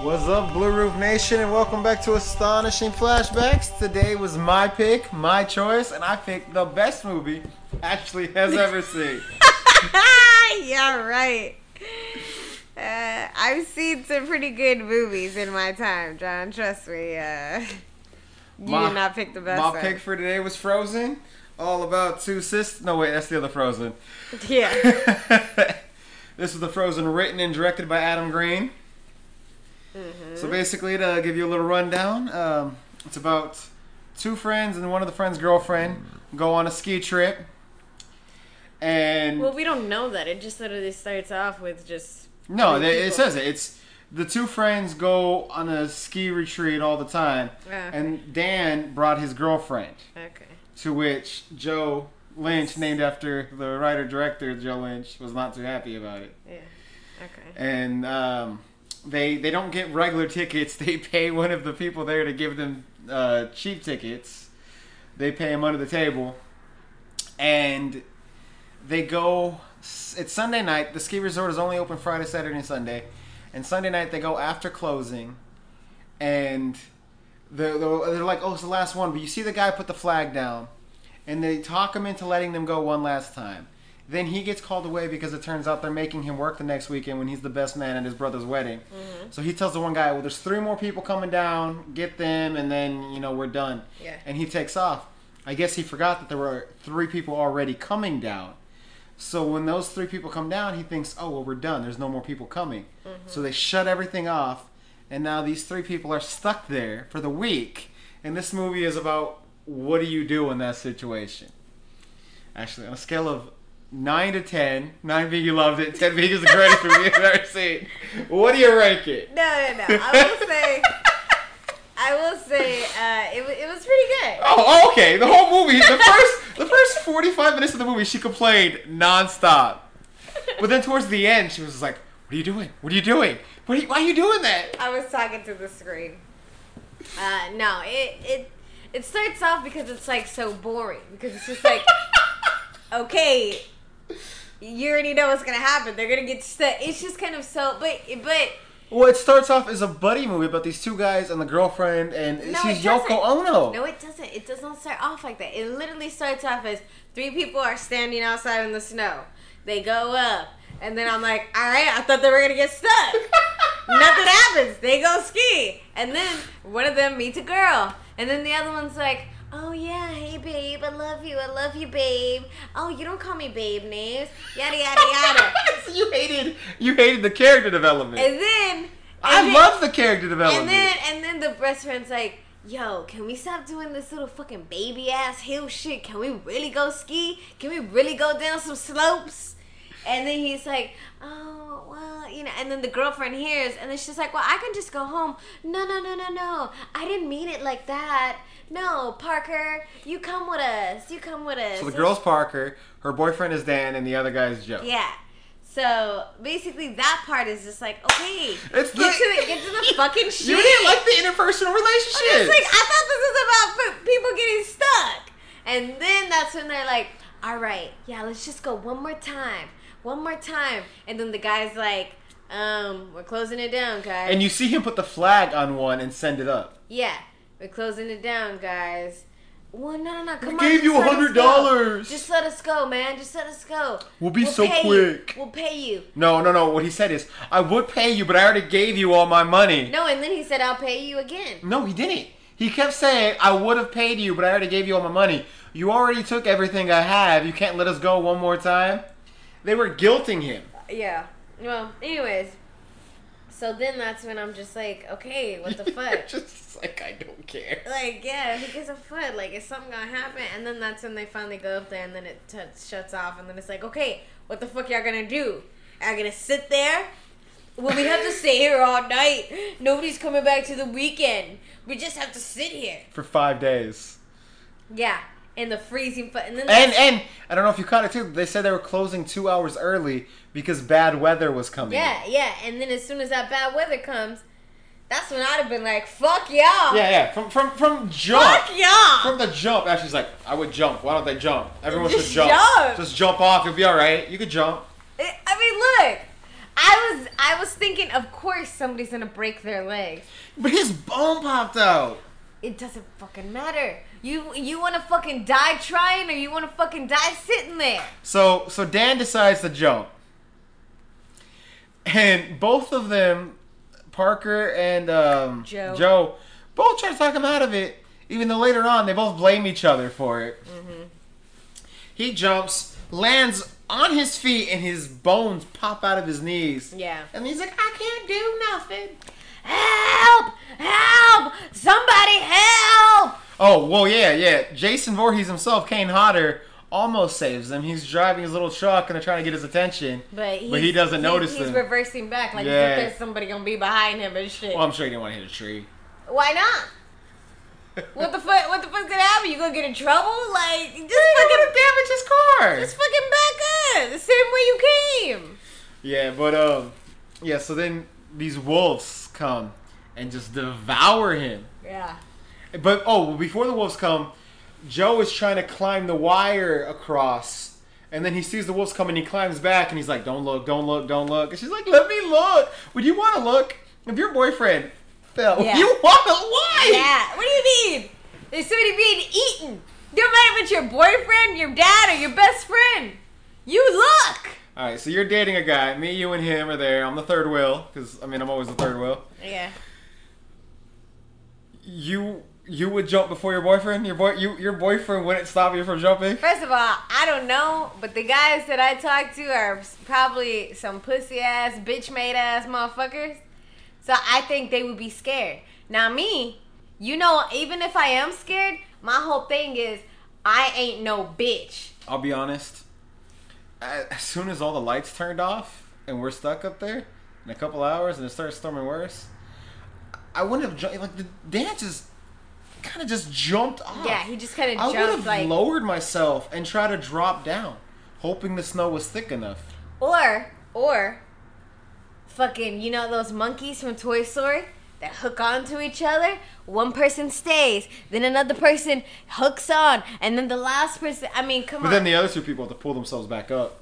What's up, Blue Roof Nation, and welcome back to Astonishing Flashbacks. Today was my pick, my choice, and I picked the best movie Ashley has ever seen. Yeah, right. I've seen some pretty good movies in my time, John. Trust me. You did not pick the best My one. pick for today was Frozen. All about two sisters. No, wait, that's the other Frozen. Yeah. This was the Frozen written and directed by Adam Green. Mm-hmm. So basically, to give you a little rundown, it's about two friends and one of the friends' girlfriend go on a ski trip. And Well, we don't know that. It just literally starts off with just... no, three it people. says it. It's the two friends go on a ski retreat all the time. Okay. And Dan brought his girlfriend, Okay. to which Joe Lynch, named after the writer-director Joe Lynch, was not too happy about it. Yeah. Okay. And they don't get regular tickets. They pay one of the people there to give them cheap tickets. They pay them under the table. And they go... It's Sunday night. The ski resort is only open Friday, Saturday, and Sunday. And Sunday night, they go after closing. And they're like, oh, it's the last one. But you see the guy put the flag down. And they talk him into letting them go one last time. Then he gets called away because it turns out they're making him work the next weekend when he's the best man at his brother's wedding. Mm-hmm. So he tells the one guy, well, there's 3 more people coming down. Get them, and then, we're done. Yeah. And he takes off. I guess he forgot that there were 3 people already coming down. So when those 3 people come down, he thinks, oh, well, we're done. There's no more people coming. Mm-hmm. So they shut everything off. And now these 3 people are stuck there for the week. And this movie is about what do you do in that situation? Actually, on a scale of 9 to 10, 9 being you loved it, 10 being is the greatest movie you've ever seen, what do you rank it? No. I will say, it was pretty good. Oh, okay. The whole movie, the first 45 minutes of the movie, she complained nonstop. But then towards the end, she was just like, what are you doing? What are you doing? Why are you doing that? I was talking to the screen. No, it starts off because it's like so boring. Because it's just like, okay, you already know what's gonna happen. They're gonna get stuck. It's just kind of so, but. Well, it starts off as a buddy movie about these 2 guys and the girlfriend, and No, she's it doesn't. Yoko Ono. No, it doesn't. It does not start off like that. It literally starts off as 3 people are standing outside in the snow. They go up, and then I'm like, all right, I thought they were gonna get stuck. Nothing happens. They go ski, and then one of them meets a girl, and then the other one's like, oh yeah, hey babe, I love you, babe. Oh, you don't call me babe names, yada yada yada. So you hated the character development. And then I love the character development. And then the best friend's like, yo, can we stop doing this little fucking baby ass hill shit? Can we really go ski? Can we really go down some slopes? And then he's like, oh, well, and then the girlfriend hears, and then she's like, well, I can just go home. No. I didn't mean it like that. No, Parker, you come with us. So the girl's Parker, her boyfriend is Dan, and the other guy is Joe. Yeah. So basically, that part is just like, okay, It's get to the fucking shit. You didn't like the interpersonal relationships. It's like, I thought this was about people getting stuck. And then that's when they're like, all right, yeah, let's just go one more time. And then the guy's like, we're closing it down, guys. And you see him put the flag on one and send it up. Yeah, we're closing it down, guys. Well, no, come on. Gave you $100. Just let us go, man. Just let us go. We'll be so pay quick. We'll pay you. No. What he said is, I would pay you, but I already gave you all my money. No, and then he said, I'll pay you again. No, he didn't. He kept saying, I would have paid you, but I already gave you all my money. You already took everything I have. You can't let us go one more time. They were guilting him. Yeah. Well, anyways. So then that's when I'm just like, okay, what the fuck? Just like, I don't care. Like, yeah, who gives a fuck? Like, is something gonna happen? And then that's when they finally go up there, and then it shuts off, and then it's like, okay, what the fuck y'all gonna do? Y'all gonna sit there? Well, we have to stay here all night. Nobody's coming back to the weekend. We just have to sit here. For 5 days. Yeah. In the freezing and then and I don't know if you caught it too. They said they were closing 2 hours early because bad weather was coming. Yeah. And then as soon as that bad weather comes, that's when I'd have been like, "Fuck y'all." Yeah. From jump. Fuck y'all. From the jump, Ashley's like, "I would jump. Why don't they jump? Everyone should Just jump. Just jump off. You'll be all right. You could jump." I mean, look, I I was thinking, of course, somebody's gonna break their leg. But his bone popped out. It doesn't fucking matter. You want to fucking die trying, or you want to fucking die sitting there? So Dan decides to jump, and both of them, Parker and Joe, both try to talk him out of it. Even though later on they both blame each other for it. Mm-hmm. He jumps, lands on his feet, and his bones pop out of his knees. Yeah. And he's like, I can't do nothing. Help! Help! Somebody help! Oh, well, yeah. Jason Voorhees himself, Kane Hodder, almost saves him. He's driving his little truck and they're trying to get his attention. But he doesn't notice them. He's reversing back like as if there's somebody going to be behind him and shit. Well, I'm sure he didn't want to hit a tree. Why not? What the fuck's gonna happen? You gonna get in trouble? Like, just fucking damage his car. Just fucking back up the same way you came. Yeah, but so then these wolves come and just devour him. Yeah. But before the wolves come, Joe is trying to climb the wire across, and then he sees the wolves come and he climbs back and he's like, "Don't look, don't look, don't look." And she's like, "Let me look. Would you want to look? If your boyfriend fell, you want to why?" Yeah. What do you mean? There's somebody being eaten. Don't matter if it's your boyfriend, your dad, or your best friend. You look. All right, so you're dating a guy. Me, you, and him are there. I'm the third wheel because I'm always the third wheel. Yeah. You would jump before your boyfriend? Your boyfriend wouldn't stop you from jumping? First of all, I don't know, but the guys that I talk to are probably some pussy ass, bitch made ass motherfuckers. So I think they would be scared. Now me, even if I am scared, my whole thing is I ain't no bitch. I'll be honest. As soon as all the lights turned off and we're stuck up there in a couple hours and it starts storming worse, I wouldn't have jumped. Like, the dance is kind of just jumped off. Yeah, he just kind of jumped. I would have lowered myself and tried to drop down, hoping the snow was thick enough. Or fucking, those monkeys from Toy Story that hook onto each other? One person stays, then another person hooks on, and then the last person, come on. But then the other two people have to pull themselves back up.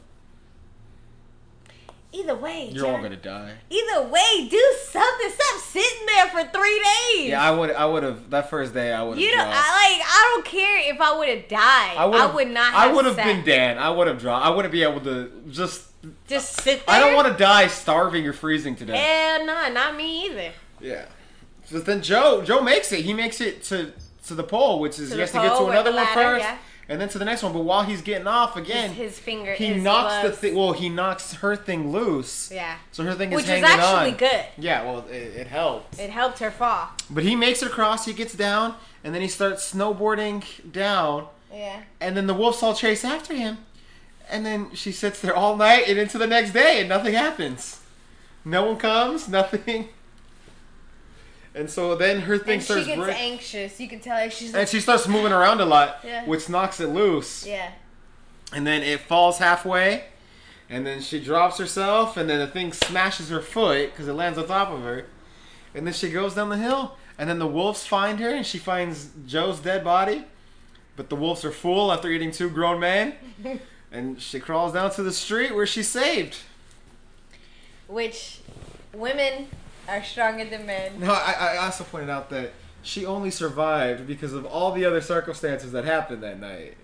Either way, you're all gonna die. Either way, do something. Stop sitting there for 3 days. Yeah, I would have. That first day, I would have. I don't care if I would have died. I would not. I would have been Dan. I would have dropped. I wouldn't be able to just sit there. I don't want to die starving or freezing to death. Hell no, not me either. Yeah. So then Joe makes it. He makes it to the pole, which is he has to get to another one first. Yeah. And then to the next one, but while he's getting off again, his finger. He knocks the thing. Well, he knocks her thing loose. Yeah. So her thing is hanging on. Which is actually good. Yeah. Well, it helped. It helped her fall. But he makes it across. He gets down, and then he starts snowboarding down. Yeah. And then the wolves all chase after him, and then she sits there all night and into the next day, and nothing happens. No one comes. Nothing. And so then her thing starts. She gets anxious. You can tell her and she starts moving around a lot, which knocks it loose. Yeah. And then it falls halfway, and then she drops herself, and then the thing smashes her foot because it lands on top of her. And then she goes down the hill, and then the wolves find her, and she finds Joe's dead body. But the wolves are full after eating 2 grown men, and she crawls down to the street where she's saved. Which women are stronger than men. No, I also pointed out that she only survived because of all the other circumstances that happened that night.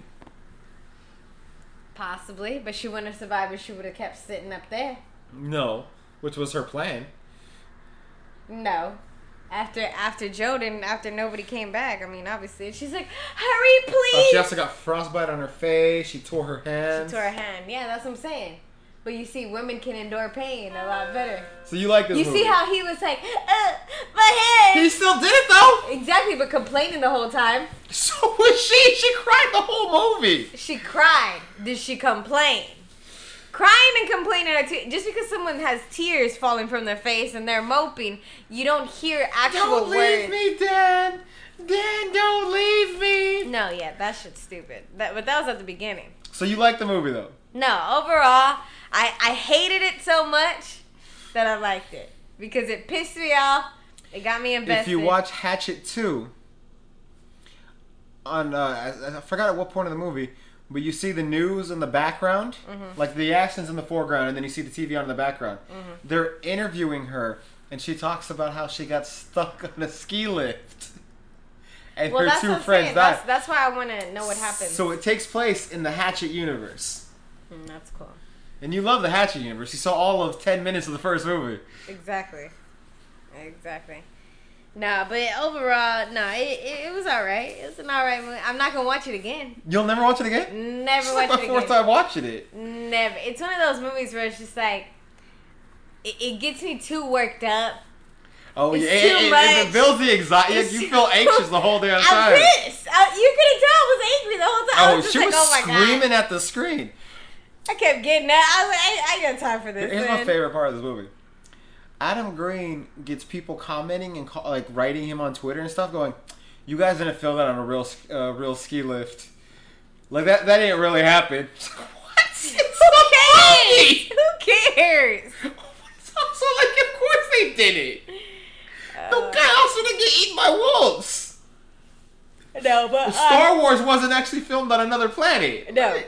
Possibly, but she wouldn't have survived if she would have kept sitting up there. No, which was her plan. No. After Joe didn't, after nobody came back, obviously, she's like, hurry, please! She also got frostbite on her face. She tore her hand. Yeah, that's what I'm saying. But you see, women can endure pain a lot better. So you like this movie? You see how he was like, my head! He still did it, though! Exactly, but complaining the whole time. So was she. She cried the whole movie. She cried. Did she complain? Crying and complaining are just because someone has tears falling from their face and they're moping, you don't hear actual words. Don't leave me, Dan. Dan, don't leave me. No, yeah, that shit's stupid. But that was at the beginning. So you like the movie, though? No, overall, I hated it so much that I liked it. Because it pissed me off. It got me invested. If you watch Hatchet 2, I forgot at what point of the movie, but you see the news in the background, like the action's in the foreground, and then you see the TV on in the background. They're interviewing her, and she talks about how she got stuck on a ski lift, and her two friends died. That's why I want to know what happens. So it takes place in the Hatchet universe. That's cool. And you love the Hatchet universe. You saw all of 10 minutes of the first movie. Exactly. No, but overall, no, it was alright. It was an alright movie. I'm not gonna watch it again. You'll never watch it again? Never watch it again. It's my fourth time watching it. Never. It's one of those movies where it's just like, it gets me too worked up. Oh, it's yeah. Too much. It builds the anxiety. You feel anxious the whole damn time. I'm pissed. You couldn't tell I was angry the whole time. I was just she like, was oh my screaming God. at the screen. I kept getting that. I was like, I got time for this. Here's my favorite part of this movie. Adam Green gets people commenting and like writing him on Twitter and stuff, going, "You guys didn't feel that on a real ski lift. Like that didn't really happen." What? Who cares? So like, of course they did it. The guy also didn't get eaten by wolves. No, but Star Wars wasn't actually filmed on another planet. No.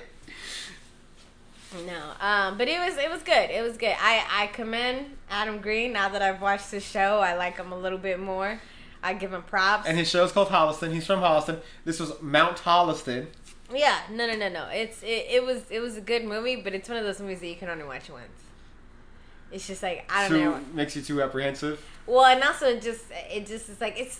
No, but it was good. It was good. I commend Adam Green. Now that I've watched this show, I like him a little bit more. I give him props. And his show's called Holliston. He's from Holliston. This was Mount Holliston. Yeah, no. It was a good movie, but it's one of those movies that you can only watch once. It's just like I don't know. Makes you too apprehensive. Well, and also it just is like it's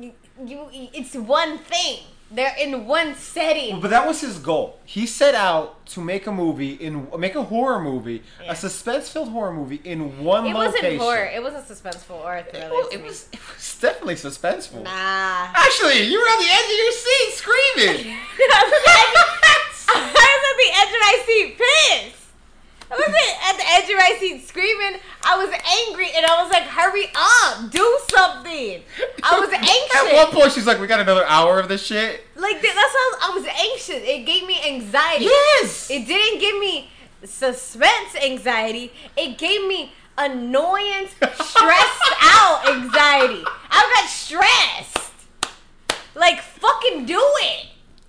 one thing. They're in one setting. But that was his goal. He set out to make a horror movie, a suspense-filled horror movie in one location. It wasn't horror. It wasn't suspenseful or a thriller. It was definitely suspenseful. Nah. Actually, you were on the edge of your seat screaming. I was at the edge of my seat, pissed. I wasn't at the edge of my seat screaming. I was angry, and I was like, hurry up, do something. I was anxious. At one point, she's like, we got another hour of this shit. Like, that's how I was anxious. It gave me anxiety. Yes! It didn't give me suspense anxiety. It gave me annoyance, stressed out anxiety. I got stressed. Like, fucking do it.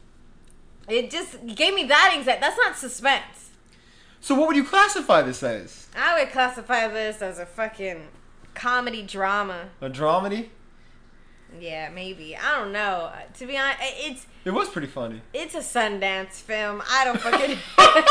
It just gave me that anxiety. That's not suspense. So what would you classify this as? I would classify this as a fucking comedy drama. A dramedy? Yeah, maybe. I don't know. To be honest, It was pretty funny. it's a Sundance film. I don't fucking... You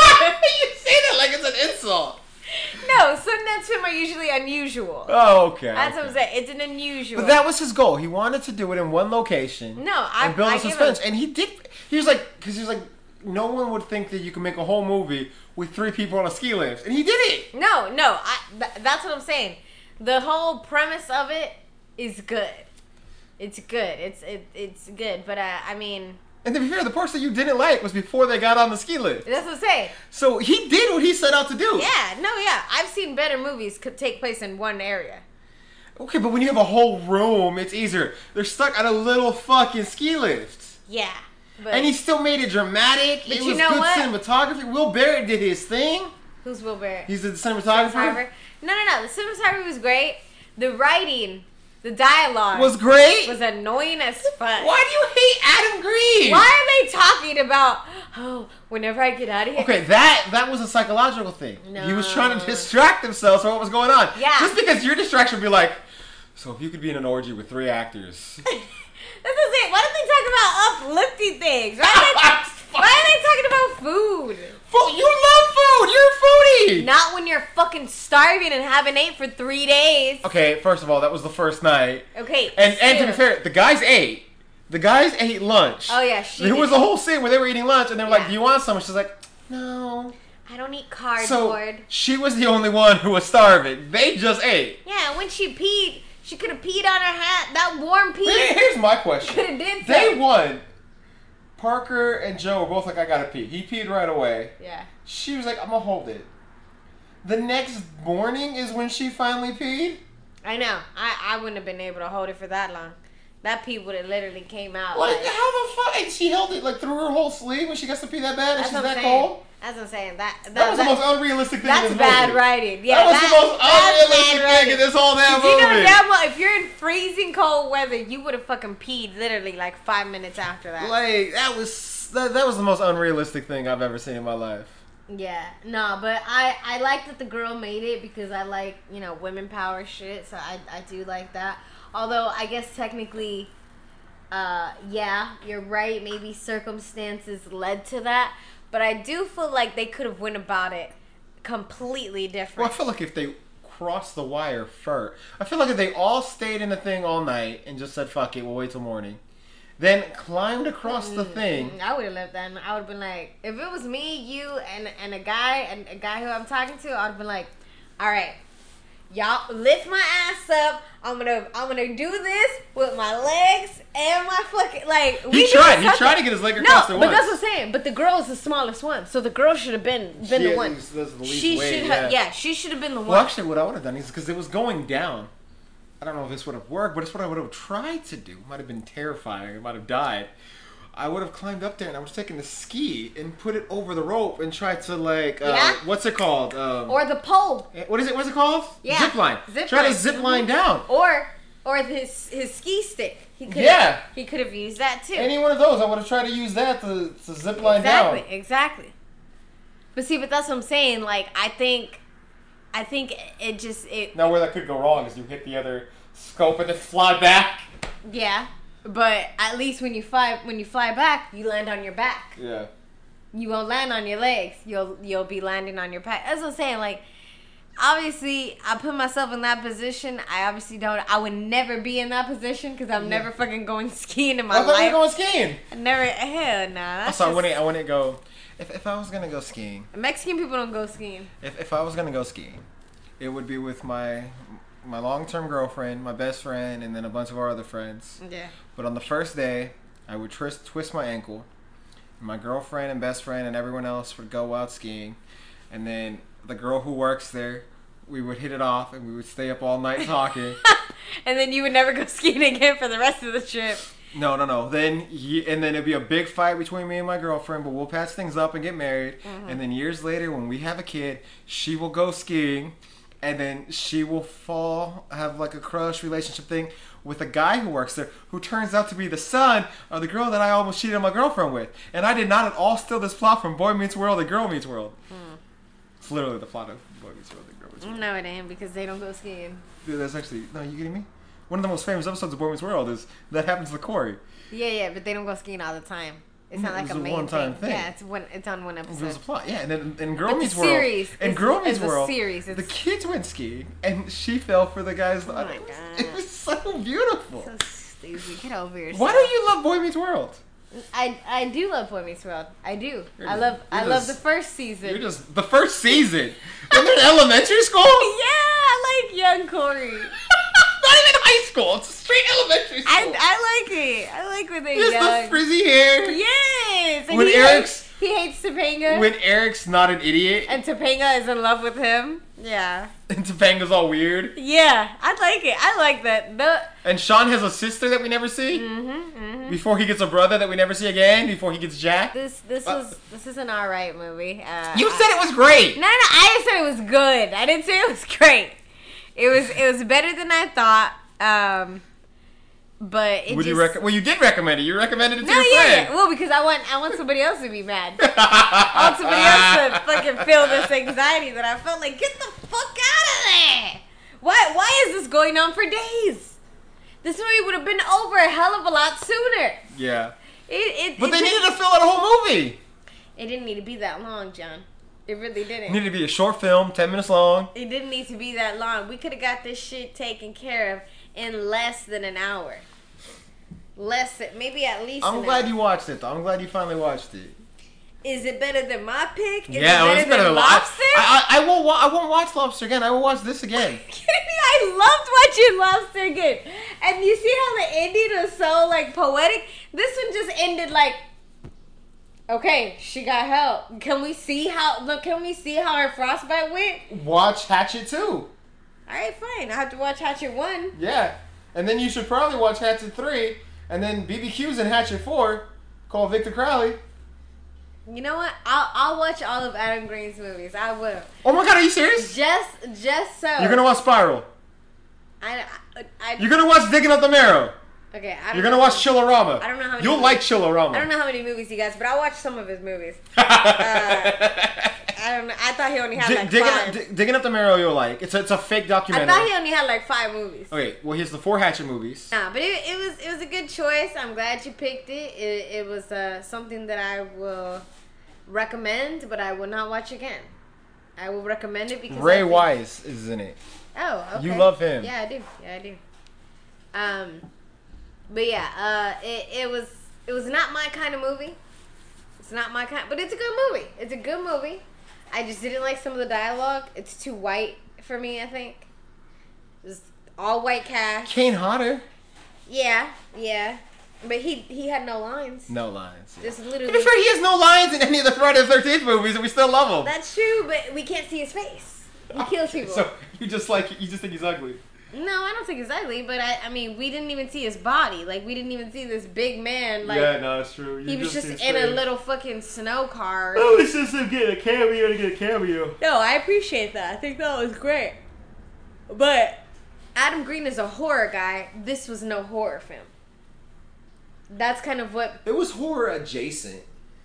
say that like it's an insult. No, Sundance film are usually unusual. Oh, okay. That's what I'm saying. It's an unusual. But that was his goal. He wanted to do it in one location. No, and build a suspense. And he did. He was like, no one would think that you can make a whole movie with 3 people on a ski lift, and he did it. No. That's what I'm saying. The whole premise of it is good. It's good. It's good. But I mean. And to be fair, the parts that you didn't like was before they got on the ski lift. That's what I'm saying. So he did what he set out to do. Yeah. I've seen better movies could take place in one area. Okay, but when you have a whole room, it's easier. They're stuck on a little fucking ski lift. Yeah. But And he still made it dramatic. But it you was know good what? cinematography. Will Barrett did his thing. Who's Will Barrett? He's the cinematographer. No. The cinematography was great. The writing, the dialogue Was great. was annoying as fuck. Why do you hate Adam Green? Why are they talking about, whenever I get out of here? Okay, that was a psychological thing. No. He was trying to distract himself from what was going on. Yeah. Just because your distraction would be like, so if you could be in an orgy with 3 actors. That's the thing. Why don't they talk about uplifting things? Why are they talking about food? Food, you love food. You're a foodie. Not when you're fucking starving and haven't ate for 3 days. Okay, first of all, that was the first night. Okay. And to be fair, the guys ate. The guys ate lunch. Oh yeah, There was a whole scene where they were eating lunch, and they were like, Yeah. "Do you want some?" And she's like, "No." I don't eat cardboard. So she was the only one who was starving. They just ate. Yeah, when she peed, she could have peed on her hat. That warm pee. Here's my question. Could have did Day so. 1, Parker and Joe were both like, "I gotta pee." He peed right away. Yeah. She was like, "I'm gonna hold it." The next morning is when she finally peed. I know. I wouldn't have been able to hold it for that long. That pee would have literally came out. Like, like, how the fuck? And she held it like through her whole sleeve when she gets to pee that bad and that's she's what I'm that saying. cold. That's what I'm saying. That That was the most unrealistic thing in That's this bad movie. writing. Yeah, That was the most that's unrealistic bad thing in this whole damn You know movie. damn well, if you're in freezing cold weather, you would have fucking peed literally like 5 minutes after that. Like, that was that was the most unrealistic thing I've ever seen in my life. Yeah, no, but I like that the girl made it because I like, women power shit, so I do like that. Although, I guess technically, yeah, you're right, maybe circumstances led to that, but I do feel like they could have went about it completely different. Well, I feel like if they crossed the wire first, I feel like if they all stayed in the thing all night and just said, fuck it, we'll wait till morning, then climbed across the thing. I would have left that. I would have been like, if it was me, you, and a guy who I'm talking to, I would have been like, all right, y'all lift my ass up. I'm gonna do this with my legs and my fucking He tried to get his leg across the but once. that's what I'm saying. But the girl is the smallest one, so the girl should have been the one. She should have. Yeah, she should have been the one. Well, actually, what I would have done is because it was going down. I don't know if this would have worked, but it's what I would have tried to do. It might have been terrifying. I might have died. I would have climbed up there and I would have taken the ski and put it over the rope and tried to what's it called? Or the pole. What is it? What's it called? Yeah. Zip line. Try to zip line down. Or his ski stick. He could have used that too. Any one of those, I would have tried to use that to zip line down. Exactly. But that's what I'm saying. Like, I think it just. Now, where that could go wrong is you hit the other scope and then fly back. Yeah, but at least when you fly back, you land on your back. Yeah. You won't land on your legs. You'll be landing on your back. That's what I'm saying. Like, obviously, I put myself in that position. I would never be in that position because I'm never fucking going skiing in my life. I thought you were going skiing. Hell nah. I wouldn't go. If I was gonna go skiing, Mexican people don't go skiing. If I was gonna go skiing, it would be with my long-term girlfriend, my best friend, and then a bunch of our other friends. Yeah. But on the first day, I would twist my ankle. My girlfriend and best friend and everyone else would go out skiing, and then the girl who works there, we would hit it off, and we would stay up all night talking. And then you would never go skiing again for the rest of the trip. No. Then it'd be a big fight between me and my girlfriend, but we'll patch things up and get married. Mm-hmm. And then years later, when we have a kid, she will go skiing, and then she will have like a crush relationship thing with a guy who works there, who turns out to be the son of the girl that I almost cheated on my girlfriend with. And I did not at all steal this plot from Boy Meets World and Girl Meets World. It's literally the plot of Boy Meets World and Girl Meets World. No, it ain't, because they don't go skiing. Dude, that's actually... No, you kidding me? One of the most famous episodes of Boy Meets World is that happens to Corey. Yeah, but they don't go skiing all the time. It's not like a main one-time thing. Yeah, it's on one episode. It was a plot, yeah. And then in Girl Meets World, the kids went skiing, and she fell for the guy's. Oh my God. It was so beautiful. So stupid. Get over yourself. Why don't you love Boy Meets World? I do love Boy Meets World. I do. I love the first season. You're just the first season. When they're in elementary school. Yeah, I like young Corey. Not even high school. It's straight elementary school. I like it. I like when they're young. Just the frizzy hair. Yes. And when he hates Topanga. When Eric's not an idiot. And Topanga is in love with him. Yeah. And Topanga's all weird. Yeah, I like it. I like that. And Sean has a sister that we never see. Before he gets a brother that we never see again. Before he gets jacked. This is an alright movie. You said it was great. No, I said it was good. I didn't say it was great. It was better than I thought. But it well, you did recommend it. You recommended it to your friend. Yeah. Well, because I want somebody else to be mad. I want somebody else to fucking feel this anxiety that I felt like, get the fuck out of there. Why is this going on for days? This movie would have been over a hell of a lot sooner. Yeah. But they needed to fill out a whole movie. It didn't need to be that long, John. It really didn't. It needed to be a short film, 10 minutes long. It didn't need to be that long. We could have got this shit taken care of in less than an hour. Maybe at least. I'm glad you watched it, though. I'm glad you finally watched it. Is it better than my pick? Is it better than Lobster? I won't watch Lobster again. I will watch this again. Are you kidding me? I loved watching Lobster again. And you see how the ending was so like poetic? This one just ended like, okay, she got help. Can we see how her frostbite went? Watch Hatchet 2. Alright, fine. I have to watch Hatchet 1. Yeah. And then you should probably watch Hatchet 3. And then BBQ's in Hatchet 4. Call Victor Crowley. You know what? I'll watch all of Adam Green's movies. I will. Oh my God, are you serious? Just so. You're gonna watch Spiral. You're gonna watch Digging Up the Marrow. Okay, I don't You're gonna know. watch Chillerama. I don't know how many You'll movies- like Chillerama. I don't know how many movies he gets, but I watched some of his movies. I don't know. I thought he only had like five. Digging Up the Marrow, you'll like. It's a fake I documentary. thought he only had like 5 movies. Okay, well, here's the 4 Hatchet movies. Nah, but it was a good choice. I'm glad you picked it. It was something that I will recommend, but I will not watch again. I will recommend it because Ray Wise is in it. Oh, okay. You love him. Yeah, I do. Yeah, I do. But yeah, it was not my kind of movie. It's not my kind, but it's a good movie. It's a good movie. I just didn't like some of the dialogue. It's too white for me, I think. It was all white cast. Kane Hodder. Yeah. But he had no lines. No lines. Just To be literally. fair, he has no lines in any of the Friday the 13th movies, and we still love him. That's true, but we can't see his face. He kills people. So you just think he's ugly. No, I don't think he's ugly, but I mean, we didn't even see his body. Like, we didn't even see this big man. Like, Yeah, no, it's true. he was just in a little fucking snow car. Oh, it's just him getting a cameo to get a cameo. No, I appreciate that. I think that was great. But Adam Green is a horror guy. This was no horror film. That's kind of what... It was horror adjacent.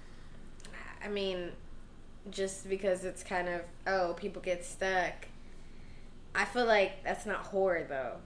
I mean, just because it's kind of, oh, people get stuck. I feel like that's not horror, though.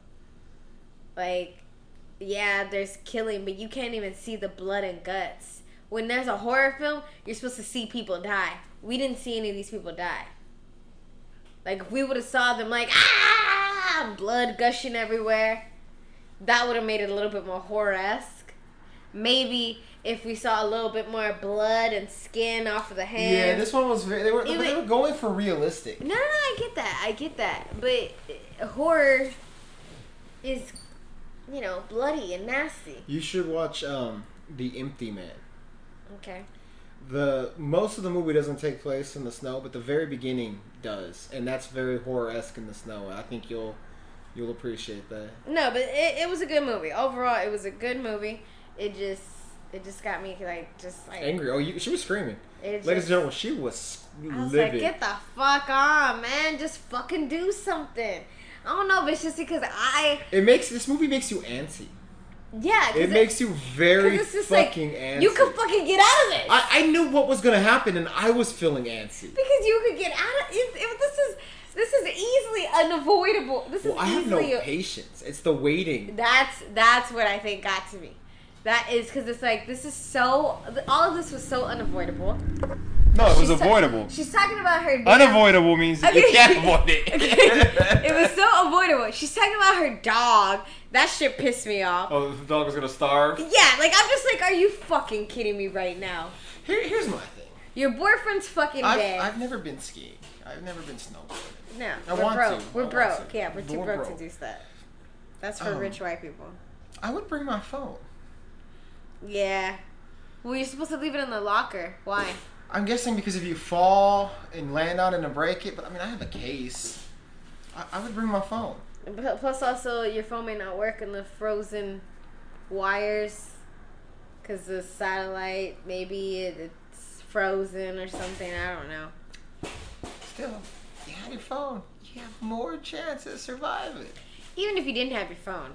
Like, yeah, there's killing, but you can't even see the blood and guts. When there's a horror film, you're supposed to see people die. We didn't see any of these people die. Like, if we would have saw them, like, blood gushing everywhere, that would have made it a little bit more horror-esque. Maybe if we saw a little bit more blood and skin off of the hand. Yeah, this one was very... They were going for realistic. No, I get that. But horror is, bloody and nasty. You should watch The Empty Man. Okay. Most of the movie doesn't take place in the snow, but the very beginning does, and that's very horror-esque in the snow. I think you'll appreciate that. No, but it was a good movie. Overall, it was a good movie. It just got me just angry. Oh, she was screaming. Ladies and gentlemen, she was I was livid. like, get the fuck on, man. Just fucking do something. I don't know, but it's just because This movie makes you antsy. Yeah. It makes you very it's just fucking antsy. You could fucking get out of it. I knew what was going to happen, and I was feeling antsy. Because you could get out of it. This is easily unavoidable. I have no patience. It's the waiting. That's what I think got to me. That is because it's like, this is so... All of this was so unavoidable. No, it was avoidable. She's talking about her... Unavoidable means you can't avoid it. It was so avoidable. She's talking about her dog. That shit pissed me off. Oh, the dog was going to starve? Yeah, like, I'm just like, are you fucking kidding me right now? Here's my thing. Your boyfriend's fucking dead. I've never been skiing. I've never been snowboarding. No, we're broke. We're broke. Yeah, we're too broke to do that. That's for rich white people. I would bring my phone. Yeah. Well, you're supposed to leave it in the locker. Why? I'm guessing because if you fall and land on it and break it, but I mean, I have a case. I would bring my phone. Plus, also, your phone may not work in the frozen wires because the satellite, maybe it's frozen or something. I don't know. Still, you have your phone. You have more chance to survive it. Even if you didn't have your phone.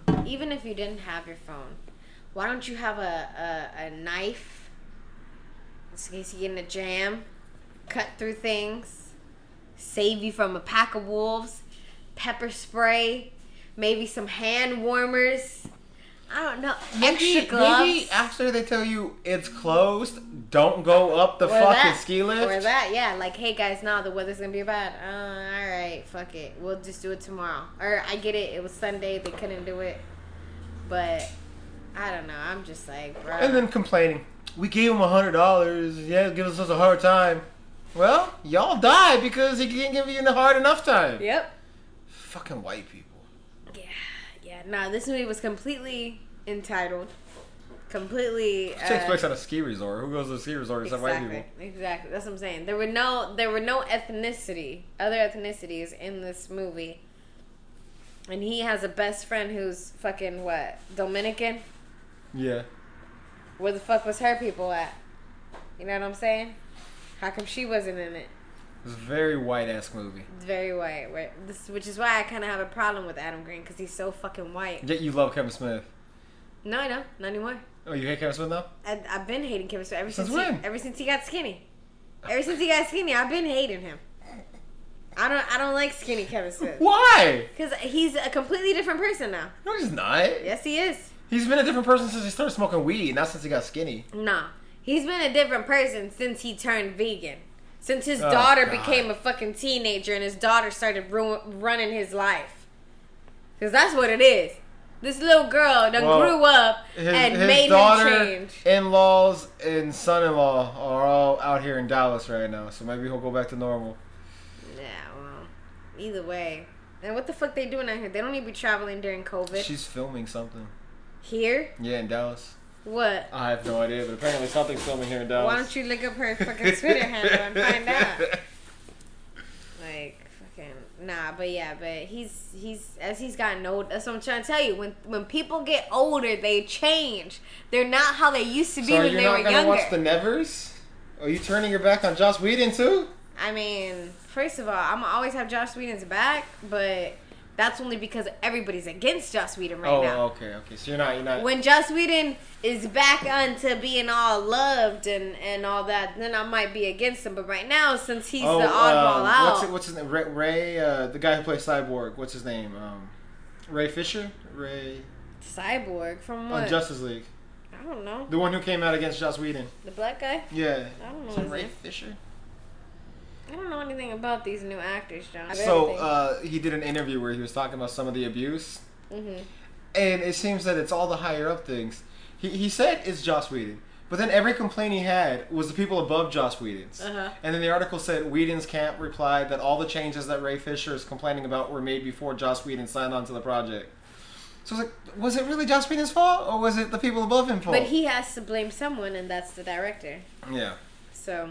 Why don't you have a knife in case you get in a jam, cut through things, save you from a pack of wolves, pepper spray, maybe some hand warmers. I don't know. Extra gloves. Maybe after they tell you it's closed, don't go up the fucking ski lift. Or that, yeah. Like, hey guys, nah, the weather's gonna be bad. Alright, fuck it. We'll just do it tomorrow. Or, I get it, it was Sunday, they couldn't do it. But... I don't know. I'm just like, bro. And then complaining. We gave him $100. Yeah, give us such a hard time. Well, y'all died because he didn't give you a hard enough time. Yep. Fucking white people. Yeah. Nah, this movie was completely entitled. Completely. It takes place at a ski resort. Who goes to a ski resort except white people? Exactly. That's what I'm saying. There were no other ethnicities in this movie. And he has a best friend who's fucking what? Dominican? Yeah. Where the fuck was her people at? You know what I'm saying? How come she wasn't in it? It's a very white-ass movie. It's very white. Which is why I kind of have a problem with Adam Green, because he's so fucking white. Yet you love Kevin Smith. No, I don't. Not anymore. Oh, you hate Kevin Smith now? I've been hating Kevin Smith Since when? Ever since he got skinny. Ever since he got skinny, I've been hating him. I don't like skinny Kevin Smith. Why? Because he's a completely different person now. No, he's not. Yes, he is. He's been a different person since he started smoking weed, not since he got skinny. No. He's been a different person since he turned vegan. Since his Oh, daughter God. became a fucking teenager and his daughter started running his life. Because that's what it is. This little girl done grew up and made him change. In-laws and son-in-law are all out here in Dallas right now, so maybe he'll go back to normal. Yeah, well, either way. And what the fuck they doing out here? They don't need to be traveling during COVID. She's filming something. Here? Yeah, in Dallas. What? I have no idea, but apparently something's filming here in Dallas. Why don't you look up her fucking Twitter handle and find out? Like, fucking, nah, but he's gotten old. That's what I'm trying to tell you. When people get older, they change. They're not how they used to be when they were younger. So you're not gonna watch The Nevers? Are you turning your back on Joss Whedon too? I mean, first of all, I'm gonna always have Joss Whedon's back, but that's only because everybody's against Joss Whedon right now. Oh, okay. So you're not. When Joss Whedon is back onto being all loved and all that, then I might be against him. But right now, since he's the oddball out, what's his name? Ray, the guy who plays Cyborg. What's his name? Ray Fisher. Cyborg from what? On Justice League. I don't know. The one who came out against Joss Whedon. The black guy? Yeah. I don't know. Is it Ray Fisher? I don't know anything about these new actors, John. So he did an interview where he was talking about some of the abuse, and it seems that it's all the higher up things. He said it's Joss Whedon, but then every complaint he had was the people above Joss Whedon's. And then the article said Whedon's camp replied that all the changes that Ray Fisher is complaining about were made before Joss Whedon signed on to the project. So I was like, was it really Joss Whedon's fault, or was it the people above him fault? But he has to blame someone, and that's the director. Yeah. So,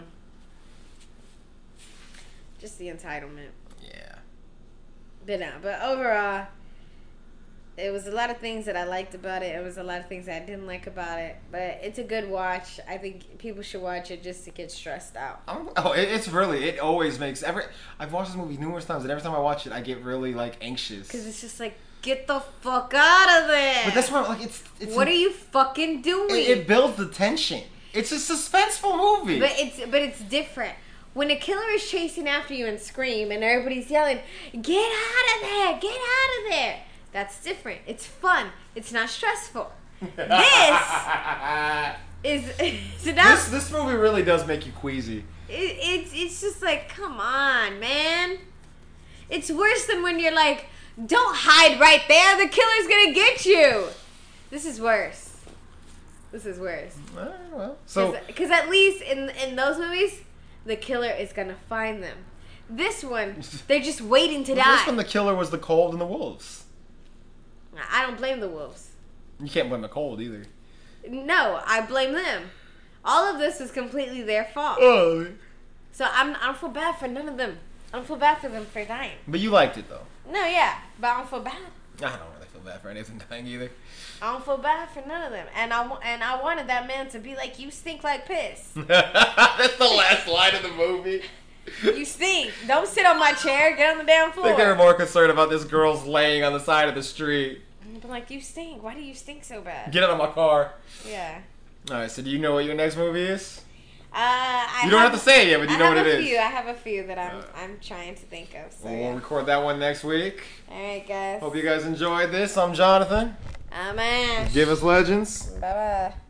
just the entitlement. Yeah. But overall, it was a lot of things that I liked about it. It was a lot of things that I didn't like about it. But it's a good watch. I think people should watch it just to get stressed out. It always makes I've watched this movie numerous times, and every time I watch it, I get really anxious. Because it's just like, get the fuck out of there. But that's what it's what are you fucking doing? It builds the tension. It's a suspenseful movie. But it's different. When a killer is chasing after you and Scream and everybody's yelling, "Get out of there! Get out of there!" That's different. It's fun. It's not stressful. This is not. This movie really does make you queasy. It's just like, come on, man. It's worse than when you're like, don't hide right there. The killer's gonna get you. This is worse. Well, so because at least in those movies, the killer is gonna find them. This one, they're just waiting to die. This one, the killer was the cold and the wolves. I don't blame the wolves. You can't blame the cold either. No, I blame them. All of this is completely their fault. Oh. So I don't feel bad for none of them. I don't feel bad for them for dying. But you liked it though. No, yeah, but I don't feel bad. I don't really feel bad for anything dying either. I don't feel bad for none of them, and I wanted that man to be like, "You stink like piss." That's the last line of the movie. You stink. Don't sit on my chair. Get on the damn floor. I think they were more concerned about this girl's laying on the side of the street. I'm like, you stink. Why do you stink so bad? Get out of my car. Yeah. All right. So do you know what your next movie is? You don't have to say it yet, but you know what it is. I have a few that I'm trying to think of. So, we'll record that one next week. All right, guys. Hope you guys enjoyed this. I'm Jonathan. I'm Ash. Give us legends. Bye-bye.